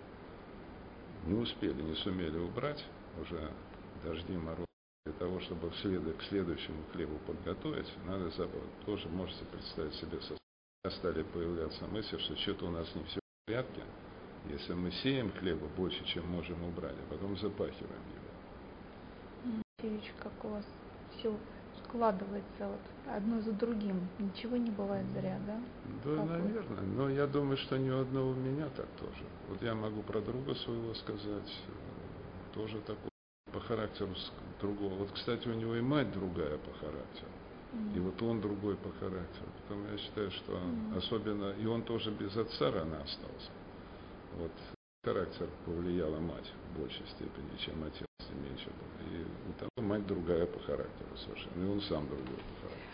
не успели, не сумели убрать, уже дожди, мороз. Для того, чтобы к следующему хлебу подготовить, надо тоже можете представить себе, стали появляться мысли, что что-то у нас не все в порядке, если мы сеем хлеба больше, чем можем убрать, а потом запахиваем его. Видишь, как у вас все складывается вот одно за другим, ничего не бывает зря, да? Да, как наверное, но я думаю, что ни у одного у меня так тоже. Вот я могу про друга своего сказать, тоже такой по характеру другого. Вот, кстати, у него и мать другая по характеру. И вот он другой по характеру. Поэтому я считаю, что особенно, и он тоже без отца рано остался. Вот характер повлияла мать в большей степени, чем отец, меньше был. И у того мать другая по характеру совершенно. И он сам другой по характеру.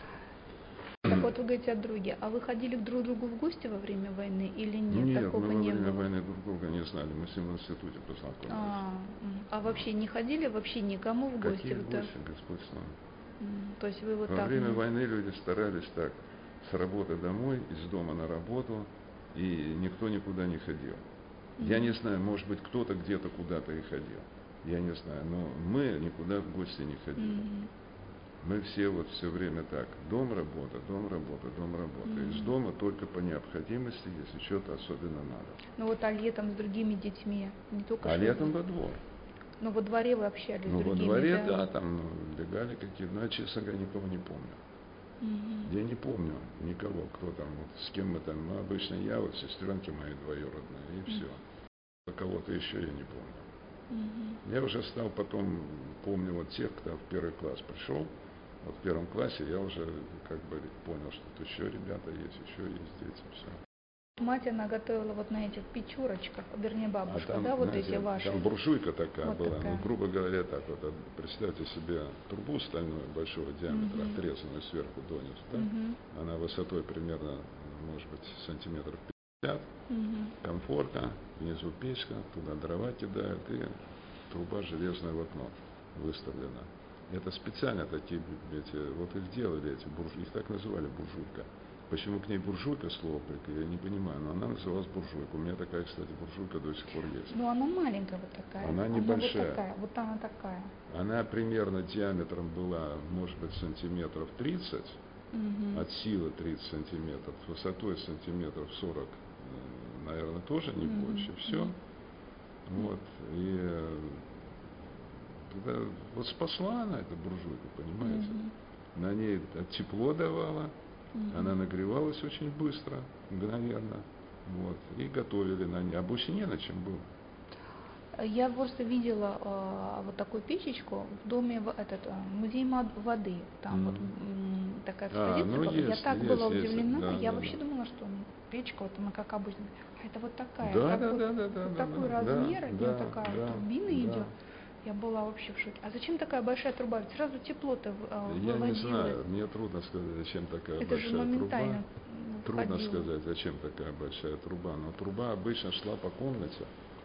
Так вот вы говорите о друге, а вы ходили друг к другу в гости во время войны или нет? Нет, Такого мы во не время было? войны друг друга не знали, мы с ним в институте познакомились. А вообще не ходили вообще никому в гости? Какие Вот гости, Господь с нами. То есть вы вот Во так... время войны люди старались так, с работы домой, из дома на работу, и никто никуда не ходил. Я не знаю, может быть, кто-то где-то куда-то и ходил. Я не знаю, но мы никуда в гости не ходили. Мы все вот все время так, дом, работа, дом, работа, дом, работа. Из дома только по необходимости, если что-то особенно надо. Ну вот а летом с другими детьми, не только А что... летом во двор. Ну во дворе вы общались с Ну во другими, дворе, да? да, там бегали какие-то, но я, честно говоря, никого не помню. Я не помню никого, кто там, вот, с кем мы там, ну обычно я, вот сестренки мои двоюродные, и все. А кого-то еще я не помню. Я уже стал потом, помню вот тех, кто в первый класс пришел, Вот в первом классе я уже как бы понял, что тут еще ребята есть, еще есть дети, все. Мать, она готовила вот на этих печурочках, вернее бабушка, там, да, вот знаете, эти ваши. там буржуйка такая вот была, такая. ну, грубо говоря, так вот, представьте себе трубу стальную большого диаметра, отрезанную сверху донизу, да? Она высотой примерно, может быть, сантиметров 50, комфорта, внизу печка, туда дрова кидают, и труба железная в окно выставлена. Это специально такие, вот их делали, эти буржуйки, их так называли буржуйка. Почему к ней буржуйка слово приклеили, я не понимаю, но она называлась буржуйка. У меня такая, кстати, буржуйка до сих пор есть. Ну, она маленькая вот такая. Она небольшая. Вот такая, вот она такая. Она примерно диаметром была, может быть, сантиметров 30, от силы 30 сантиметров, высотой сантиметров 40, наверное, тоже не больше. Все. Вот. И вот спасла она эту буржуйку, понимаете? На ней тепло давала. Она нагревалась очень быстро, мгновенно. Вот, и готовили на ней. А больше не на чем было. Я просто видела вот такую печечку в доме, музей воды. Там вот такая экспозиция была. Я так была удивлена. Да, я вообще думала, что печка, вот она как обычно. А это вот такая. Вот такой размер, от нее такая турбина идет. Я была вообще в шоке. А зачем такая большая труба? Ведь сразу тепло-то выводилось. Я не знаю, мне трудно сказать, зачем такая это большая же моментально труба. Трудно сказать, зачем такая большая труба. Но труба обычно шла по комнате.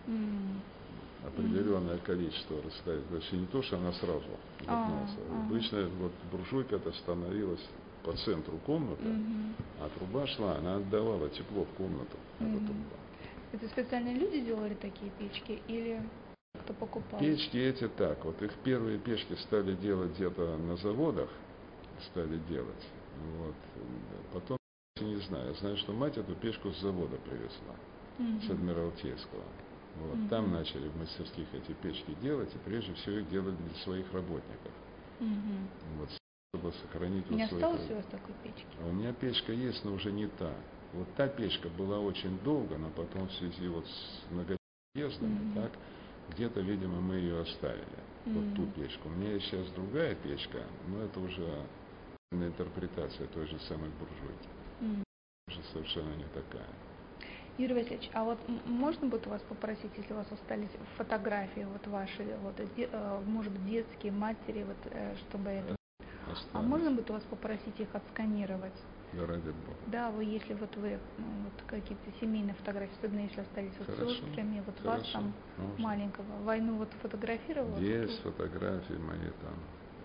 Определенное количество расстояния. То есть не то, что она сразу воткнулась. Обычно вот буржуйка-то становилась по центру комнаты, а труба шла, она отдавала тепло в комнату. Эта труба. Это специальные люди делали такие печки или кто покупал? Печки эти так, вот их первые печки стали делать где-то на заводах, стали делать. Вот. Потом, не знаю, я знаю, что мать эту печку с завода привезла, с Адмиралтейского. Вот. Там начали в мастерских эти печки делать, и прежде всего их делали для своих работников. Вот, чтобы сохранить не своих осталось у вас такой печки? У меня печка есть, но уже не та. Вот та печка была очень долго, но потом в связи вот с многоездами, так, где-то, видимо, мы ее оставили. Вот ту печку. У меня есть сейчас другая печка, но это уже интерпретация той же самой буржуйки. Уже совершенно не такая. Юрий Васильевич, а вот можно будет вас попросить, если у вас остались фотографии вот ваши, вот, может быть, детские, матери, вот, чтобы это... А можно будет у вас попросить их отсканировать? Да, ради Бога. Да, вы, если вот вы, вот какие-то семейные фотографии, особенно если остались вот с сестрами, вот вас там маленького, войну вот фотографировала? Есть фотографии мои там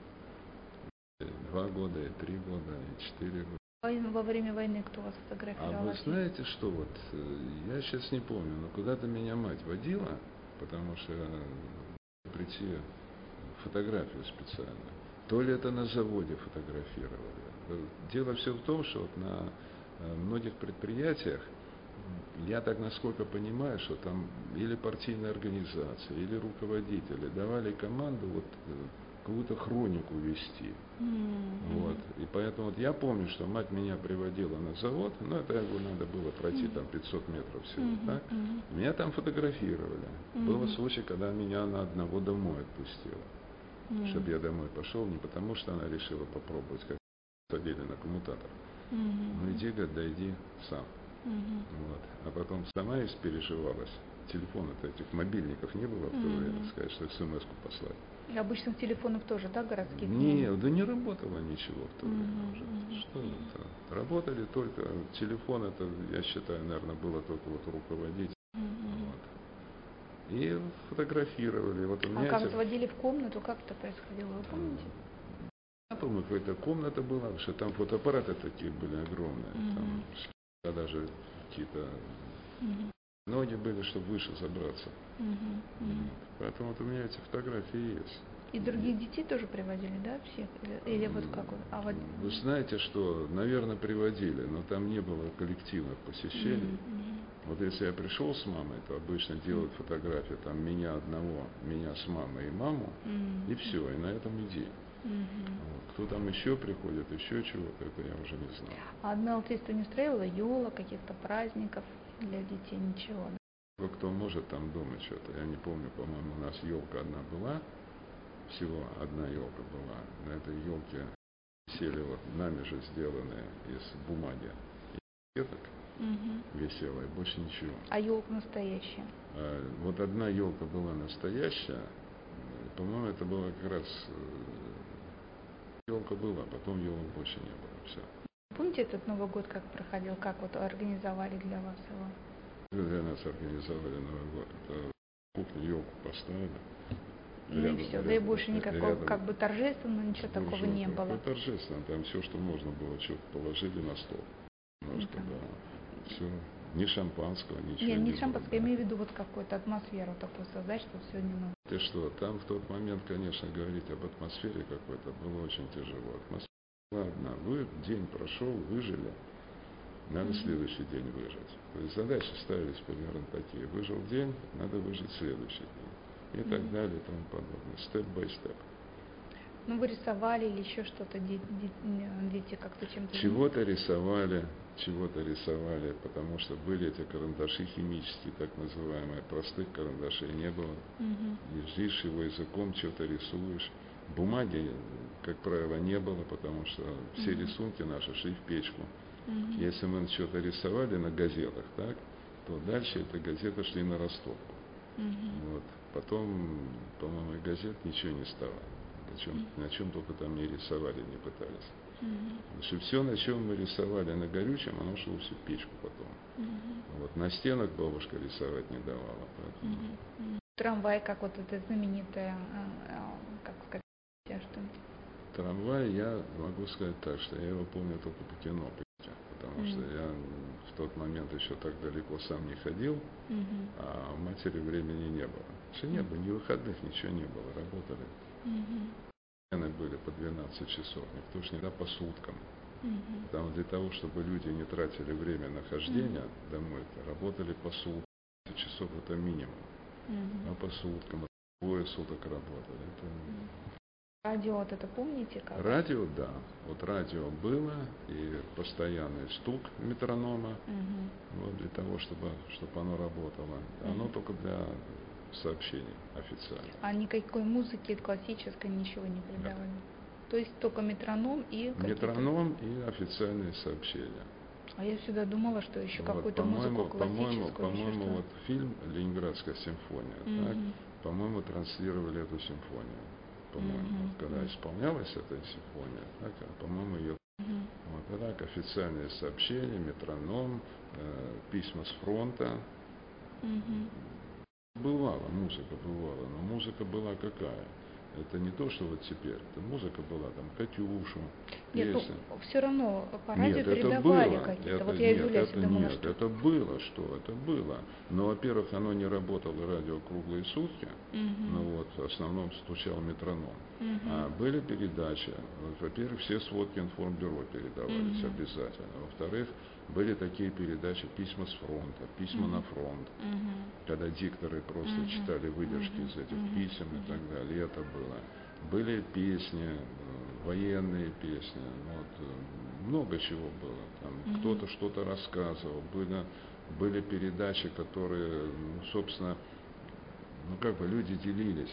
2 года, и 3 года, и 4 года. Во время войны кто вас фотографировал? А вы знаете что, вот, я сейчас не помню, но куда-то меня мать водила, потому что прийти фотографию специально. То ли это на заводе фотографировали. Дело все в том, что вот на многих предприятиях, я так насколько понимаю, что там или партийные организации, или руководители давали команду вот какую-то хронику вести. Вот. И поэтому вот я помню, что мать меня приводила на завод, но это надо было пройти там 500 метров всего, так? Меня там фотографировали. Был случай, когда меня на одного домой отпустила. Чтобы я домой пошел, не потому что она решила попробовать, как садили на коммутатор. Ну иди, говорит, дойди сам. Вот. А потом сама испереживалась. Телефонов-то этих мобильников не было в то время, сказать, что смс-ку послать. И обычных телефонов тоже, да, городских? Нет, да не работало ничего в то время уже. Что это? Работали только телефон, это, я считаю, наверное, было только вот руководить. Вот. И фотографировали. Вот у меня как отводили в комнату, как это происходило, вы помните? Я помню, какая-то комната была, потому что там фотоаппараты такие были огромные. Там даже какие-то ноги были, чтобы выше забраться. Поэтому вот у меня эти фотографии есть. И других детей тоже приводили, да, всех? Или вот как вот? Вы знаете, что, наверное, приводили, но там не было коллективных посещений. Вот если я пришел с мамой, то обычно делают фотографии там меня одного, меня с мамой и маму, и все, и на этом иди. Вот. Кто там еще приходит, еще чего-то, это я уже не знаю. А Адмиралтейство не устраивало елок, каких-то праздников для детей, ничего? Да? Кто может там дома что-то, я не помню, по-моему, у нас елка одна была, всего одна елка была, на этой елке Висели вот нами же сделанные из бумаги и веток, висела, и больше ничего. А елка настоящая? Вот одна елка была настоящая, по-моему, это было как раз елка была, а потом елок больше не было. Все. Помните этот Новый год, как проходил, как вот организовали для вас его? Для нас организовали Новый год. Это кухню елку поставили. Ну и все, да и больше никакого, как бы торжественного, ничего такого не было. Торжественно, там все, что можно было, что-то положили на стол. Немножко, да. Все. Ни шампанского, ничего не шампанского, я имею в виду вот какую-то атмосферу такую создать, чтобы сегодня много. Ты что, там в тот момент, конечно, говорить об атмосфере какой-то было очень тяжело. Атмосфера была одна. День прошел, выжили, надо следующий день выжить. То есть задачи ставились примерно такие. Выжил день, надо выжить следующий день. И так далее, и тому подобное. Степ-бай-степ. Ну, вы рисовали или еще что-то, дети как-то чем-то... Чего-то рисовали, потому что были эти карандаши химические, так называемые, простых карандашей не было. Ездишь его языком, что-то рисуешь. Бумаги, как правило, не было, потому что все рисунки наши шли в печку. Если мы что-то рисовали на газетах, так, то дальше эти газеты шли на растопку. Вот. Потом, по-моему, и газет ничего не стало. На чем только там не рисовали, не пытались. Потому что все, на чем мы рисовали на горючем, оно шло все в печку потом. Вот. На стенах бабушка рисовать не давала. Поэтому... Трамвай, как вот это знаменитое, как сказать, что-нибудь? Трамвай, я могу сказать так, что я его помню только по кино, потому что я в тот момент еще так далеко сам не ходил, а у матери времени не было. Все не было, ни выходных, ничего не было, работали. Смены были по 12 часов, никто ж не да по суткам. Потому для того, чтобы люди не тратили время нахождения домой, работали по суткам. 12 часов это минимум. А по суткам, двое суток работали. Радио, вот это помните как? Радио, да. Вот радио было, и постоянный стук метронома, вот, для того, чтобы оно работало. Оно только для сообщений официально. А никакой музыки классической ничего не передавали? Нет. То есть только метроном и метроном и официальные сообщения. А я всегда думала, что еще вот, какую-то музыку классическую. По-моему, вот фильм «Ленинградская симфония», так, по-моему, транслировали эту симфонию. По-моему, вот, когда исполнялась эта симфония, так, по-моему, ее... Вот, так, официальные сообщения, метроном, письма с фронта. Бывала, музыка бывала, но музыка была какая? Это не то, что вот теперь. Это музыка была, там, «Катюшу», песня. Нет, ну, все равно по радио передавали какие-то. Вот я Юля всегда думала, что... это было, это было. Но, во-первых, оно не работало, радио, круглые сутки. Ну вот, в основном стучал метроном. А были передачи. Вот, во-первых, все сводки информбюро передавались обязательно. Во-вторых, были такие передачи «Письма с фронта», «Письма на фронт», когда дикторы просто читали выдержки из этих писем и так далее. И это было. Были песни, военные песни, вот, много чего было. Там кто-то что-то рассказывал. Были передачи, которые, собственно, как бы люди делились.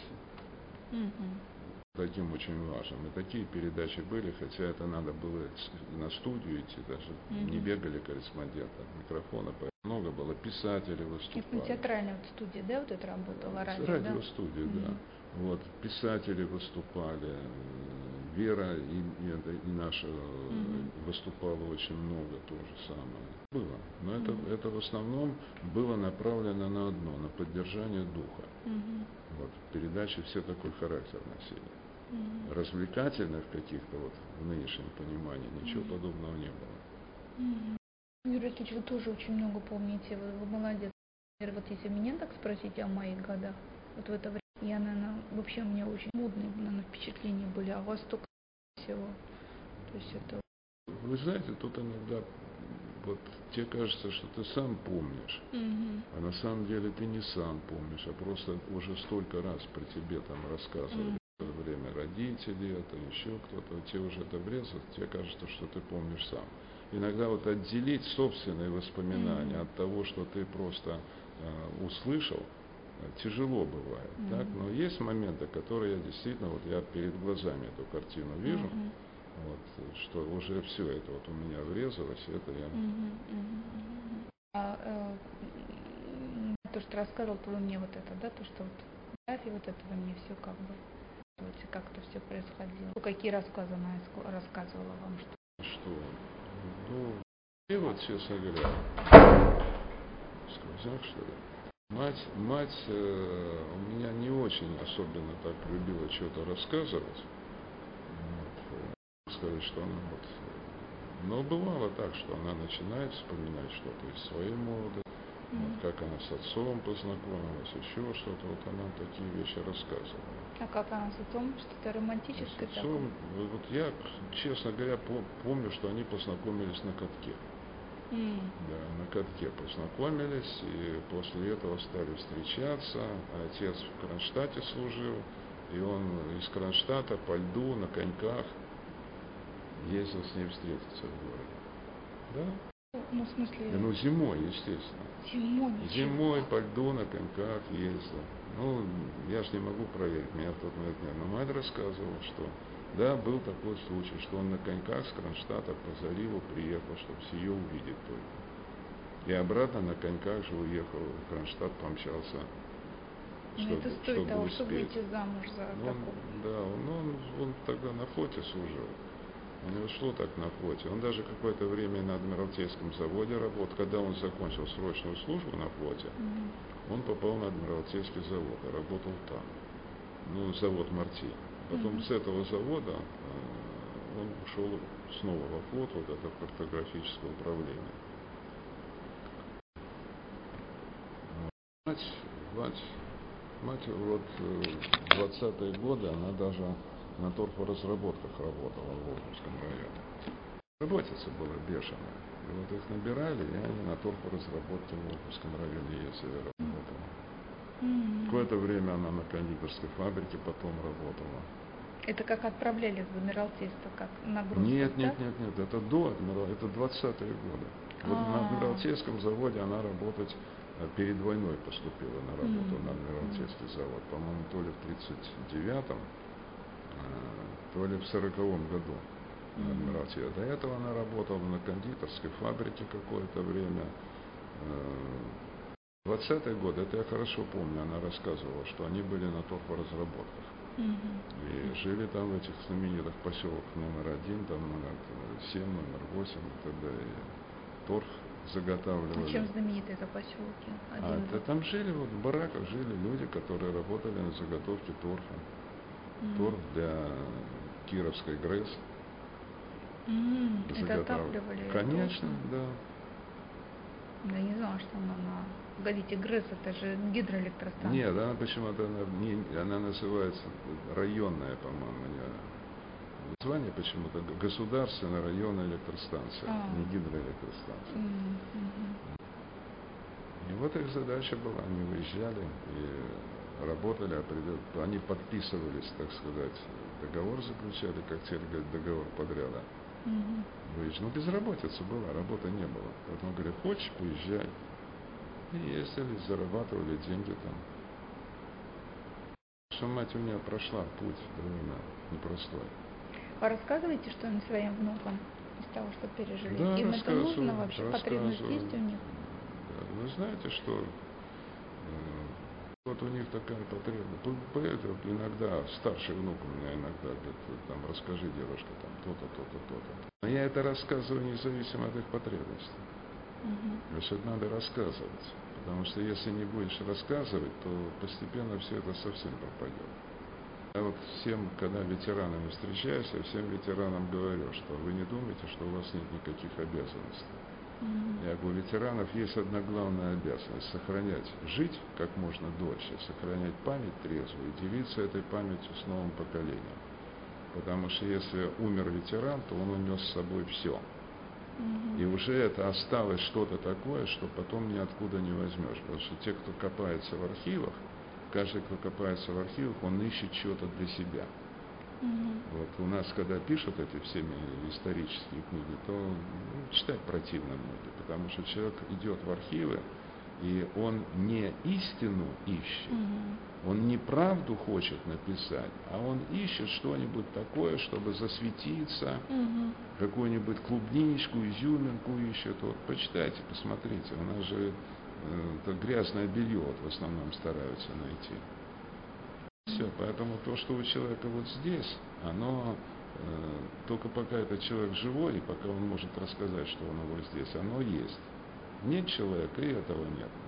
Таким очень важным. И такие передачи были, хотя это надо было на студию идти, даже не бегали корреспонденты от микрофона. Много было, писатели выступали. Это театральная вот студия, да, вот это работала, радиостудия, да. Вот, писатели выступали, Вера и наша выступала очень много, то же самое. Было. Но это в основном было направлено на одно, на поддержание духа. Вот, передачи все такой характер носили. Развлекательных каких-то вот в нынешнем понимании ничего подобного не было. Юрий Ильич, вы тоже очень много помните, вы молодец. Вот если меня так спросить о моих годах, вот в это время, я, наверное, вообще у меня очень модные, наверное, впечатления были, а у вас столько всего. То есть это... Вы знаете, тут иногда вот тебе кажется, что ты сам помнишь, а на самом деле ты не сам помнишь, а просто уже столько раз про тебе там рассказывали. В это время родители, это еще кто-то, тебе уже это врезало, тебе кажется, что ты помнишь сам. Иногда вот отделить собственные воспоминания от того, что ты просто услышал, тяжело бывает. Так? Но есть моменты, которые я действительно, вот я перед глазами эту картину вижу, Вот, что уже все это вот у меня врезалось, это я... То, что рассказывал, то вы мне вот это, да, то, что вот фотографии, вот это вы мне все как бы, как это все происходило. Какие рассказы она рассказывала вам? Что? Ну, и вот, честно говоря, сквозняк, что ли? Мать у меня не очень особенно так любила что-то рассказывать. Вот, сказать, что она вот... Но бывало так, что она начинает вспоминать что-то из своей молодости, вот, как она с отцом познакомилась, еще что-то, вот она такие вещи рассказывала. А как она с отцом? Что-то романтическое с отцом, такое? Вот я, честно говоря, помню, что они познакомились на катке. Да, на катке познакомились, и после этого стали встречаться. Отец в Кронштадте служил, и он из Кронштадта по льду на коньках ездил с ней встретиться в городе. Да? Ну, в смысле... Ну, зимой, естественно. Зимой по льду на коньках ездил. Ну, я ж не могу проверить, меня в тот момент нет. Но мать рассказывала, что да, был такой случай, что он на коньках с Кронштадта по заливу приехал, чтобы ее увидеть только. И обратно на коньках же уехал в Кронштадт, помчался, чтобы того, чтобы выйти замуж за такого. Да, он тогда на флоте служил. У него шло так на флоте. Он даже какое-то время на Адмиралтейском заводе работал. Когда он закончил срочную службу на флоте, он попал на Адмиралтейский завод и работал там. Ну, завод Мартин. Потом с этого завода он ушел снова во флот, вот это картографическое управление. Мать вот 20-е годы, она даже на торфоразработках работала в Волховском районе. Работица была бешеная. И вот их набирали, и они на торфоразработке в Волховском районе ездили, работала. Какое-то время она на кондитерской фабрике потом работала. Это как отправляли в Адмиралтейство, как нагрузку? Нет, это до Адмиралтейства, это 20-е годы. Вот на Адмиралтейском заводе она работать перед войной поступила на работу на Адмиралтейский завод. По-моему, то ли в 39-м, то ли в 40-м году на Адмиралтействе. До этого она работала на кондитерской фабрике какое-то время. 20-е годы, это я хорошо помню, она рассказывала, что они были на торфоразработках. И жили там в этих знаменитых поселках номер 1, там номер 7, номер 8 и так далее. Торф заготавливали. А чем знамениты это поселки? Там жили, вот в бараках жили люди, которые работали на заготовке торфа. Торф для Кировской ГРЭС. Это отапливали? Конечно, да. Я не знала, что она на... Погодите, ГРЭС, это же гидроэлектростанция. Нет, она почему-то, она называется районная, по-моему, название почему-то государственная районная электростанция, не гидроэлектростанция. И вот их задача была, они выезжали и работали, они подписывались, так сказать, договор заключали, как теперь говорят, договор подряда. Но безработица была, работы не было. Поэтому говорят, хочешь, поезжай. И ездили, зарабатывали деньги там. Что мать у меня прошла путь довольно непростой. А рассказываете что-нибудь своим внукам из того, что пережили? Да, им это нужно вообще? Потребность есть у них? Да, вы знаете, что вот у них такая потребность. Иногда старший внук у меня иногда говорит, там, расскажи, девушка, там, то-то, то-то, то-то. Но я это рассказываю независимо от их потребностей. То есть это надо рассказывать. Потому что если не будешь рассказывать, то постепенно все это совсем пропадет. Я вот всем, когда ветеранами встречаюсь, я всем ветеранам говорю, что вы не думаете, что у вас нет никаких обязанностей. Я говорю, у ветеранов есть одна главная обязанность – сохранять, жить как можно дольше, сохранять память трезвую и делиться этой памятью с новым поколением. Потому что если умер ветеран, то он унес с собой все. И уже это осталось что-то такое, что потом ниоткуда не возьмешь. Потому что те, кто копается в архивах, каждый, кто копается в архивах, он ищет что-то для себя. Вот у нас, когда пишут эти все исторические книги, то читать противно многие, потому что человек идет в архивы, и он не истину ищет, Он не правду хочет написать, а он ищет что-нибудь такое, чтобы засветиться, какую-нибудь клубничку, изюминку ищет. Вот почитайте, посмотрите, у нас же это грязное белье вот в основном стараются найти. Все, поэтому то, что у человека вот здесь, оно только пока этот человек живой, и пока он может рассказать, что у него здесь, оно есть. Нет человека, и этого нет.